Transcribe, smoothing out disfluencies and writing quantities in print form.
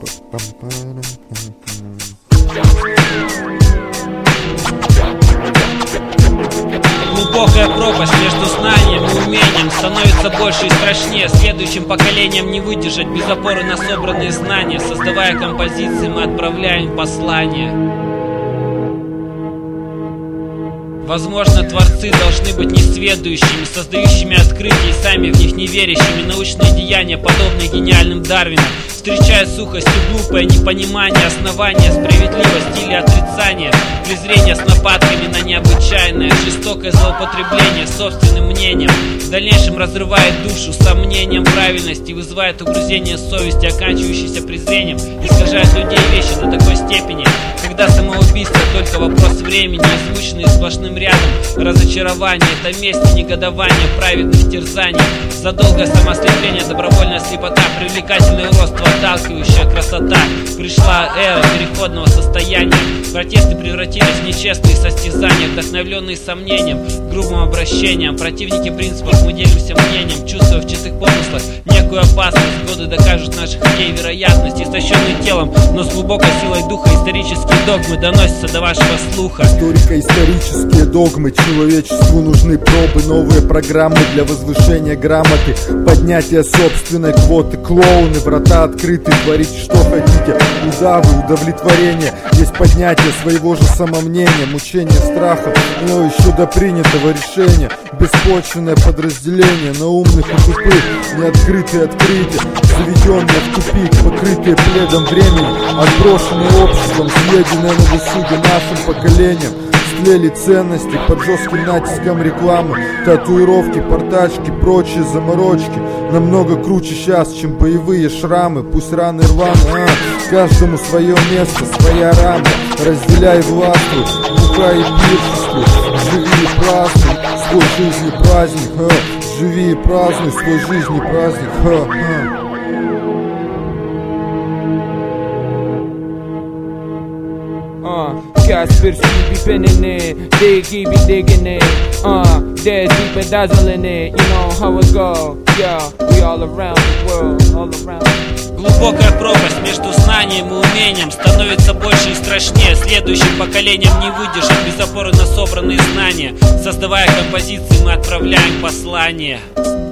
Глубокая пропасть между знанием и умением становится больше и страшнее. Следующим поколениям не выдержать без опоры на собранные знания. Создавая композиции, мы отправляем послание. Возможно, творцы должны быть несведущими, создающими открытия и сами в них не верящими. Научные деяния, подобные гениальным Дарвину, встречая сухость и глупое непонимание основания справедливости или отрицания, презрение с нападками на необычайное, жестокое злоупотребление собственным мнением, в дальнейшем разрывает душу сомнением правильности, вызывает угрызение совести, оканчивающееся презрением, искажает людей и вещи до такой степени, когда самоубийство только вопрос времени, измученные сплошным рядом разочарование, это месть и негодование праведных терзаний, задолгое самоослепление, добровольная слепота, привлекательный рост, отталкивающая красота. Пришла эра переходного состояния. Протесты превратились в нечестные состязания, вдохновленные сомнением, грубым обращением. Противники принципов, мы делимся мнением, чувствуя в чистых помыслах некую опасность. Годы докажут наших идей вероятность, истощенный телом, но с глубокой силой духа. Исторические догмы доносятся до вашего слуха. Историко-исторические догмы. Человечеству нужны пробы, новые программы для возвышения грамоты, поднятия собственной квоты. Клоуны, врата открыты, творите что хотите. Удавы, удовлетворение, есть поднятие своего же самомнения, мучение страхом, но еще до принятого решения. Беспочвенное подразделение на умных и тупых, неоткрытые открытия, заведенные в тупик, покрытые пледом времени, отброшенные обществом, съеденные на досуге нашим поколением. Стлели ценности под жестким натиском рекламы, татуировки, портачки, прочие заморочки. Намного круче сейчас, чем боевые шрамы. Пусть раны рваны, каждому свое место, своя рама. Разделяй, властвуй, бухай и пиршествуй. Живи и празднуй свой жизни праздник, живи и празднуй свой жизни праздник, Conspiracy be pinning it, diggy be digging it, dead deep and dazzling it, you know how it go, yeah, we all around the world, all around. Глубокая пропасть между знанием и умением становится больше и страшнее. Следующим поколениям не выдержать без опоры на собранные знания. Создавая композиции, мы отправляем послание.